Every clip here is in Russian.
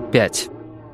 5.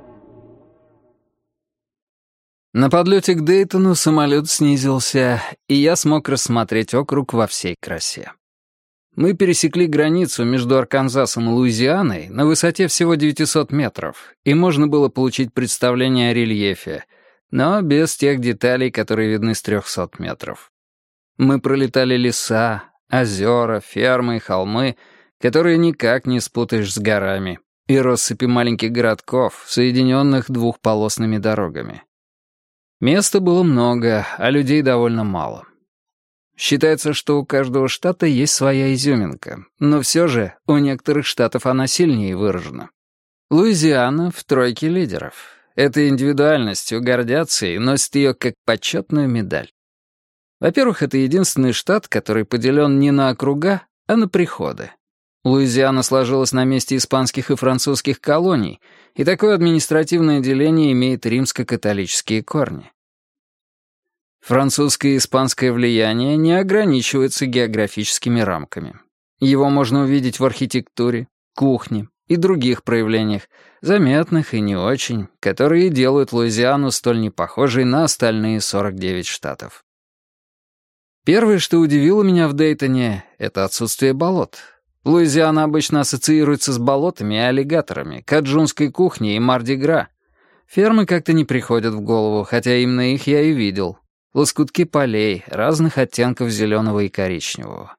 На подлете к Дейтону самолет снизился, и я смог рассмотреть округ во всей красе. Мы пересекли границу между Арканзасом и Луизианой на высоте всего 900 метров, и можно было получить представление о рельефе, но без тех деталей, которые видны с 300 метров. Мы пролетали леса, озера, фермы и холмы, которые никак не спутаешь с горами, и россыпи маленьких городков, соединенных двухполосными дорогами. Места было много, а людей довольно мало. Считается, что у каждого штата есть своя изюминка, но все же у некоторых штатов она сильнее выражена. Луизиана в тройке лидеров. Этой индивидуальностью гордятся и носят ее как почетную медаль. Во-первых, это единственный штат, который поделен не на округа, а на приходы. Луизиана сложилась на месте испанских и французских колоний, и такое административное деление имеет римско-католические корни. Французское и испанское влияние не ограничивается географическими рамками. Его можно увидеть в архитектуре, кухне и других проявлениях, заметных и не очень, которые делают Луизиану столь непохожей на остальные 49 штатов. Первое, что удивило меня в Дейтоне, это отсутствие болот. Луизиана обычно ассоциируется с болотами и аллигаторами, каджунской кухней и Марди-Гра. Фермы как-то не приходят в голову, хотя именно их я и видел. Лоскутки полей, разных оттенков зеленого и коричневого.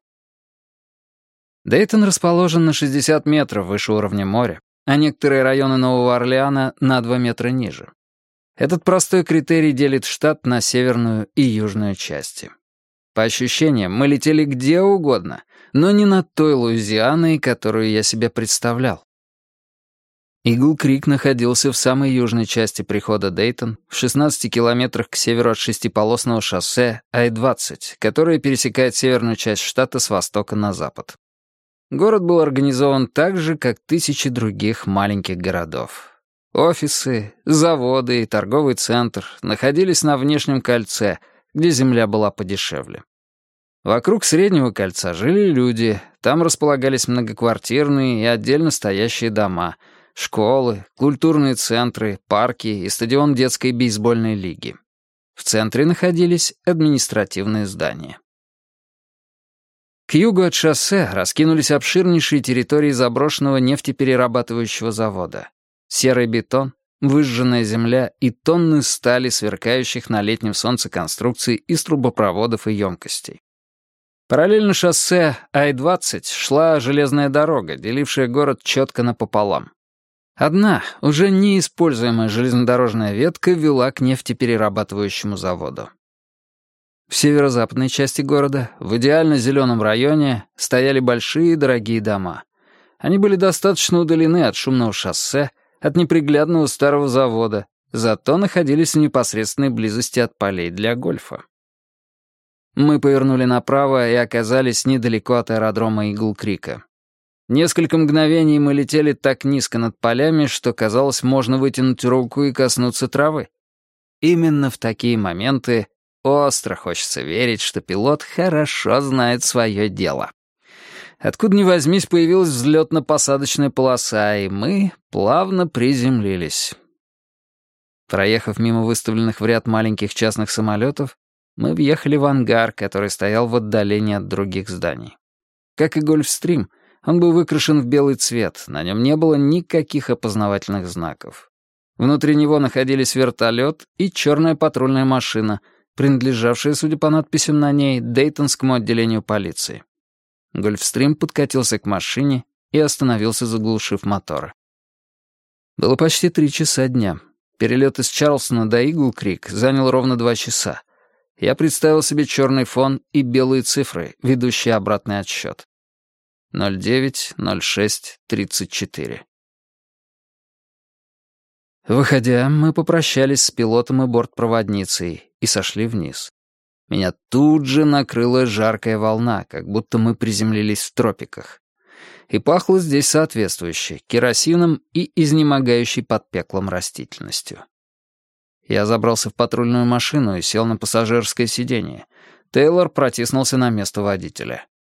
Дейтон расположен на 60 метров выше уровня моря, а некоторые районы Нового Орлеана на 2 метра ниже. Этот простой критерий делит штат на северную и южную части. По ощущениям, мы летели где угодно, но не над той Луизианой, которую я себе представлял. Игл-Крик находился в самой южной части прихода Дейтон, в 16 километрах к северу от шестиполосного шоссе Ай-20, которое пересекает северную часть штата с востока на запад. Город был организован так же, как тысячи других маленьких городов. Офисы, заводы и торговый центр находились на внешнем кольце, где земля была подешевле. Вокруг Среднего кольца жили люди, там располагались многоквартирные и отдельно стоящие дома, школы, культурные центры, парки и стадион детской бейсбольной лиги. В центре находились административные здания. К югу от шоссе раскинулись обширнейшие территории заброшенного нефтеперерабатывающего завода. Серый бетон, выжженная земля и тонны стали, сверкающих на летнем солнце конструкций из трубопроводов и емкостей. Параллельно шоссе Ай-20 шла железная дорога, делившая город четко напополам. Одна, уже неиспользуемая железнодорожная ветка вела к нефтеперерабатывающему заводу. В северо-западной части города, в идеально зеленом районе, стояли большие дорогие дома. Они были достаточно удалены от шумного шоссе, от неприглядного старого завода, зато находились в непосредственной близости от полей для гольфа. Мы повернули направо и оказались недалеко от аэродрома Игл-Крика. Несколько мгновений мы летели так низко над полями, что, казалось, можно вытянуть руку и коснуться травы. Именно в такие моменты остро хочется верить, что пилот хорошо знает свое дело. Откуда ни возьмись, появилась взлетно-посадочная полоса, и мы плавно приземлились. Проехав мимо выставленных в ряд маленьких частных самолетов, мы въехали в ангар, который стоял в отдалении от других зданий. Как и Гольфстрим, он был выкрашен в белый цвет, на нем не было никаких опознавательных знаков. Внутри него находились вертолет и черная патрульная машина, принадлежавшая, судя по надписям на ней, Дейтонскому отделению полиции. Гольфстрим подкатился к машине и остановился, заглушив моторы. Было почти 3 часа дня. Перелет из Чарльстона до Игл-Крик занял ровно 2 часа. Я представил себе черный фон и белые цифры, ведущие обратный отсчет. 09, 06, 34. Выходя, мы попрощались с пилотом и бортпроводницей и сошли вниз. Меня тут же накрыла жаркая волна, как будто мы приземлились в тропиках. И пахло здесь соответствующе — керосином и изнемогающей под пеклом растительностью. Я забрался в патрульную машину и сел на пассажирское сиденье. Тейлор протиснулся на место водителя.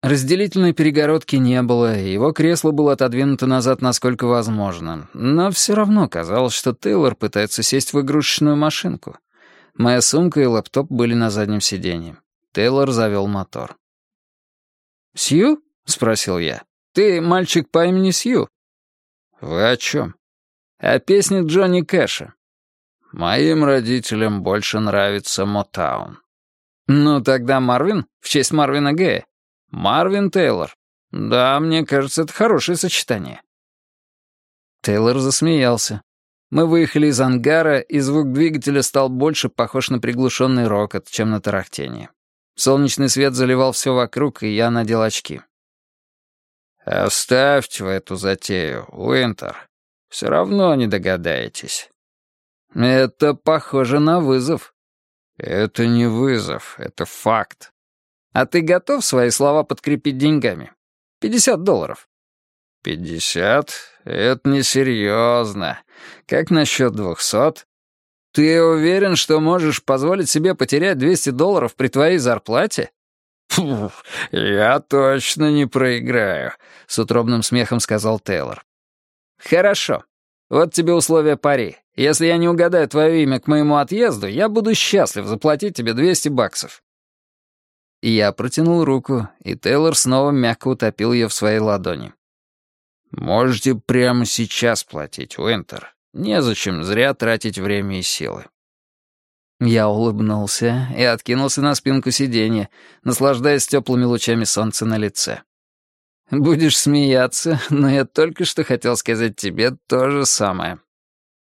Разделительной перегородки не было, и его кресло было отодвинуто назад насколько возможно, но все равно казалось, что Тейлор пытается сесть в игрушечную машинку. Моя сумка и лэптоп были на заднем сиденье. Тейлор завел мотор. «Сью?» — спросил я. «Ты мальчик по имени Сью?» «Вы о чем?» «О песне Джонни Кэша». «Моим родителям больше нравится Мотаун». «Ну, тогда Марвин, в честь Марвина Гея. Марвин Тейлор. Да, мне кажется, это хорошее сочетание». Тейлор засмеялся. Мы выехали из ангара, и звук двигателя стал больше похож на приглушенный рокот, чем на тарахтение. Солнечный свет заливал все вокруг, и я надел очки. «Оставьте вы эту затею, Уинтер. Все равно не догадаетесь». «Это похоже на вызов». «Это не вызов, это факт». «А ты готов свои слова подкрепить деньгами? $50». «50? Это несерьезно. Как насчет 200? Ты уверен, что можешь позволить себе потерять $200 при твоей зарплате?» «Фу, я точно не проиграю», — с утробным смехом сказал Тейлор. «Хорошо. Вот тебе условия пари. Если я не угадаю твое имя к моему отъезду, я буду счастлив заплатить тебе $200». Я протянул руку, и Тейлор снова мягко утопил ее в своей ладони. «Можете прямо сейчас платить, Уинтер. Незачем зря тратить время и силы». Я улыбнулся и откинулся на спинку сиденья, наслаждаясь теплыми лучами солнца на лице. «Будешь смеяться, но я только что хотел сказать тебе то же самое».